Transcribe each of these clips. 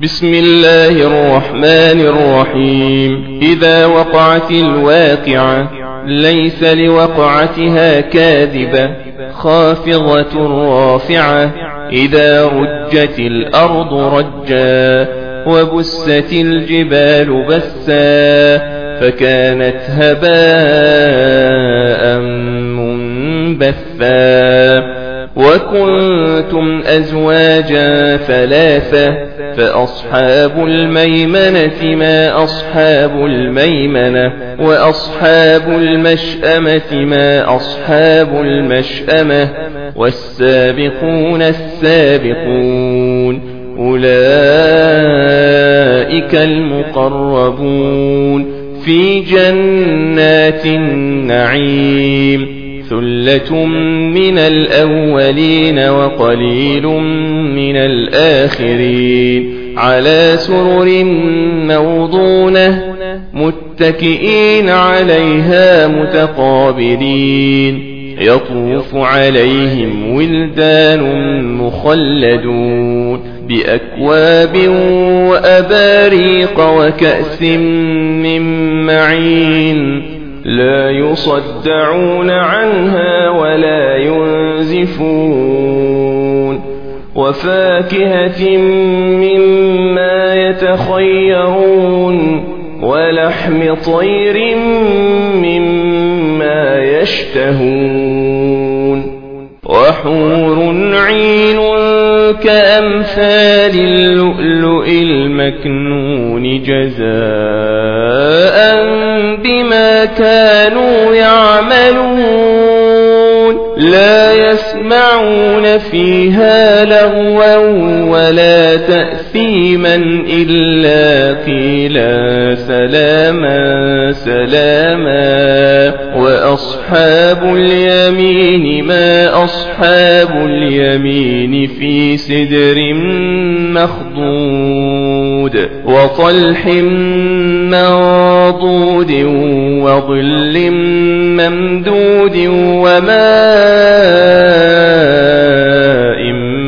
بسم الله الرحمن الرحيم. إذا وقعت الواقعة ليس لوقعتها كاذبة خافضة رافعة. إذا رجت الأرض رجا وبست الجبال بسا فكانت هباء منبثا. وكنتم أزواجا ثلاثة فأصحاب الميمنة ما أصحاب الميمنة وأصحاب المشأمة ما أصحاب المشأمة والسابقون السابقون أولئك المقربون في جنات النعيم. ثلة من الأولين وقليل من الآخرين. على سرر موضونة متكئين عليها متقابلين. يطوف عليهم ولدان مخلدون بأكواب وأباريق وكأس من معين لا يصدعون عنها ولا ينزفون. وفاكهة مما يتخيرون ولحم طير مما يشتهون. وحور عين كأمثال اللؤلؤ المكنون جزاء بما كانوا يعملون. لا يسمعون فيها لغوا ولا تأثيما إلا قيلا سلاما سلاما. وأصحاب اليمين ما أصحاب اليمين في سدر مخضود وطلح منضود وظل ممدود وماء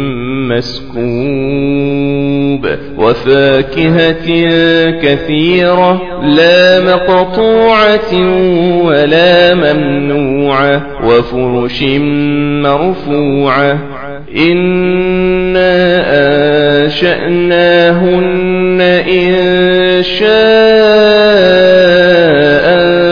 مسكوب. وفاكهة كثيرة لا مقطوعة ولا ممنوعة وفرش مرفوعة. إنا أنشأناهن إنشاء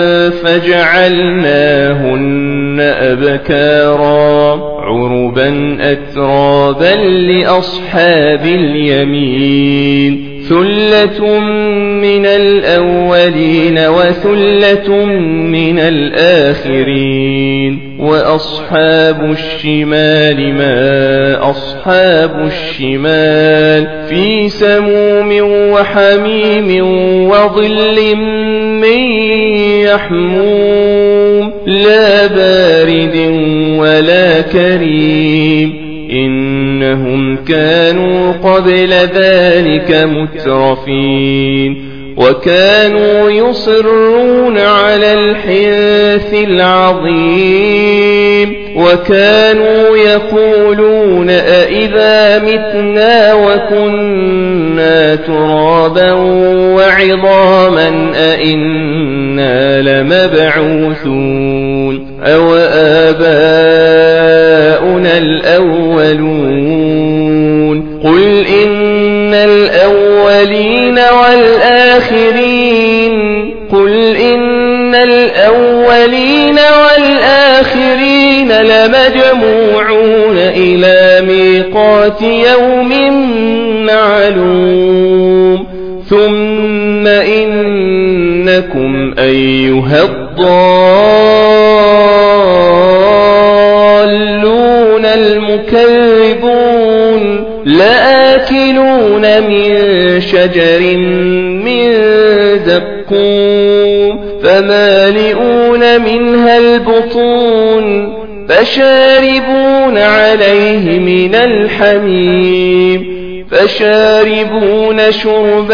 فجعلناهن أبكارا عربا أترابا لأصحاب اليمين. ثلة من الأولين وثلة من الآخرين. وأصحاب الشمال ما أصحاب الشمال في سموم وحميم وظل من يحموم لا بارد ولا كريم. إنهم كانوا قبل ذلك مترفين وكانوا يصرون على الحنث العظيم. وكانوا يقولون أئذا متنا وكنا ترابا وعظاما أئنا لمبعوثون أو آباؤنا الأولون. قل إن الأولين والآخرين قل إن الأولين والآخرين لمجموعون إلى ميقات يوم معلوم. ثم إنكم أيها الضالون المكذبون لآكلون من شجر من زقوم فمالئون منها البطون فشاربون عليه من الحميم فشاربون شرب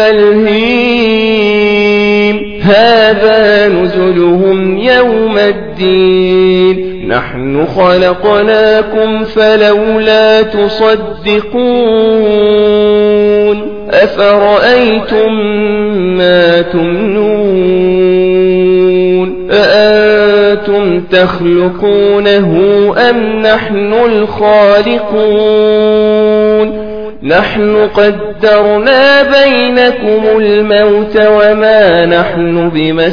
الهيم. هذا نزلهم يوم الدين. نحن خلقناكم فلولا تصدقون أفرأيتم ما تمنون أأنتم تخلقونه أم نحن الخالقون نحن قدرنا بينكم الموت وما نحن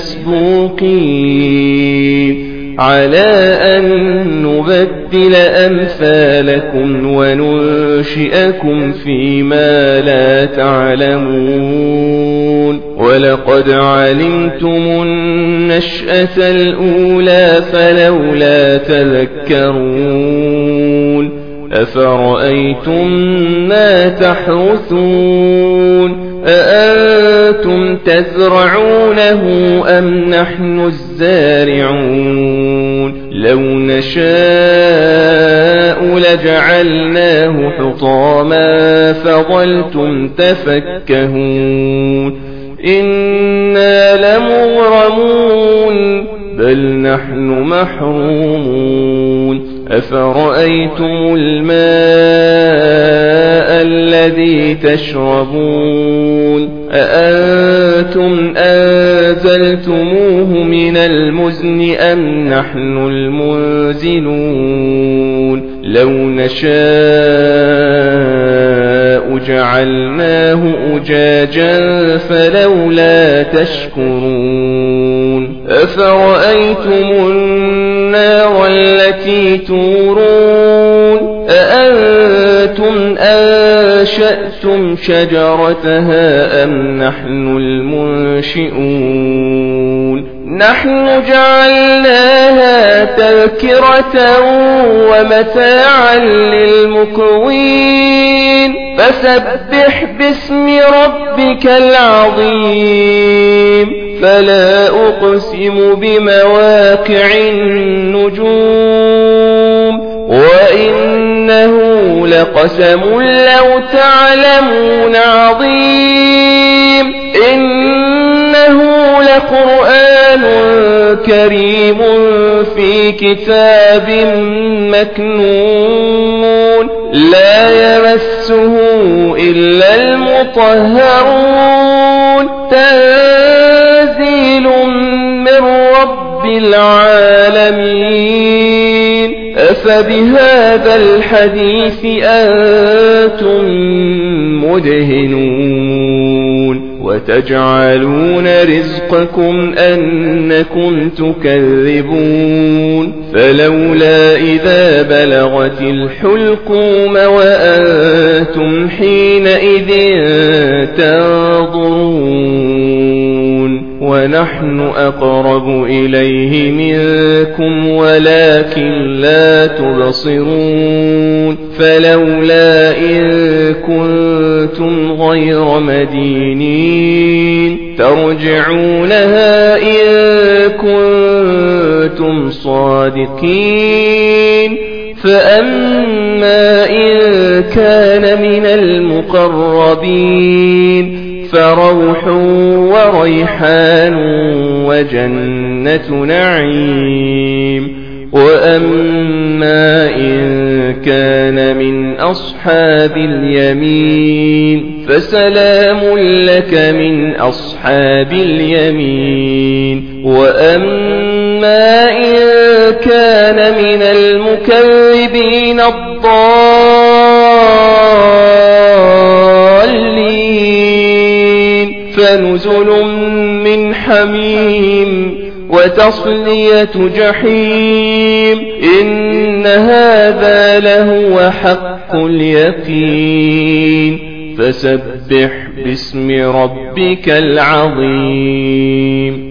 بمسبوقين على أن نبدل أمثالكم وننشئكم فيما لا تعلمون ولقد علمتم النشأة الأولى فلولا تذكرون أفرأيتم ما تحرثون أأنتم تزرعونه أم نحن الزارعون لو نشاء لجعلناه حطاما فظلتم تفكهون إنا لمغرمون بل نحن محرومون أفرأيتم الماء الذي تشربون أأنتم أنزلتموه من المزن أم نحن المنزلون لو نشاء جعلناه أجاجا فلولا تشكرون أفرأيتم النار التي تورون أأنتم أنشأتم شجرتها أم نحن المنشئون نحن جعلناها تذكرة ومتاعا للمقوين فسبح باسم ربك العظيم فلا أقسم بمواقع النجوم وإنه لقسم لو تعلمون عظيم إنه لقرآن كريم في كتاب مكنون لا يمسه إلا المطهرون تنزيل من رب العالمين أفبهذا الحديث أنتم مدهنون وتجعلون رزقكم أنكم تكذبون فلولا إذا بلغت الحلقوم وأنتم حينئذ تنظرون ونحن أقرب إليه منكم ولكن لا تبصرون فلولا إن كنتم غير مدينين ترجعونها إن كنتم صادقين فأما إن كان من المقربين فروح وريحان وجنة نعيم وأما إن كان من أصحاب اليمين فسلام لك من أصحاب اليمين وأما إن كان من المكذبين الضالين فنزل من حميم وتصلية جحيم إن هذا لهو حق اليقين فسبح باسم ربك العظيم